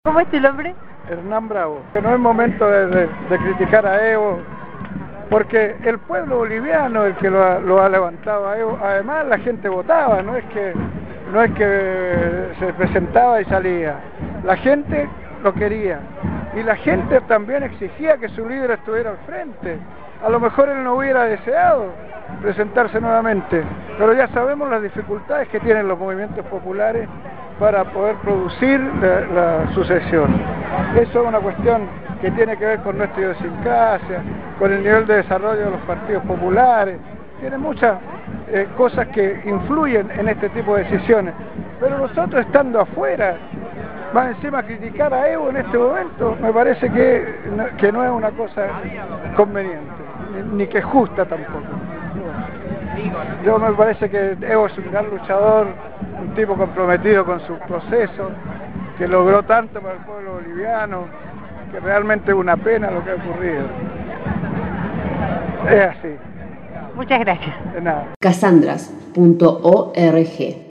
¿Cómo es tu nombre? Hernán Bravo. Que no es momento de criticar a Evo, porque el pueblo boliviano es el que lo ha levantado a Evo. Además la gente votaba, no es que se presentaba y salía. La gente lo quería y la gente también exigía que su líder estuviera al frente. A lo mejor él no hubiera deseado presentarse nuevamente, pero ya sabemos las dificultades que tienen los movimientos populares para poder producir la sucesión. Eso es una cuestión que tiene que ver con nuestra idiosincrasia, con el nivel de desarrollo de los partidos populares, tiene muchas cosas que influyen en este tipo de decisiones, pero nosotros estando afuera, más encima criticar a Evo en este momento, me parece que no es una cosa conveniente, ni que justa tampoco. Yo me parece que Evo es un gran luchador, un tipo comprometido con su proceso, que logró tanto para el pueblo boliviano, que realmente es una pena lo que ha ocurrido. Es así. Muchas gracias. De nada. Cassandras.org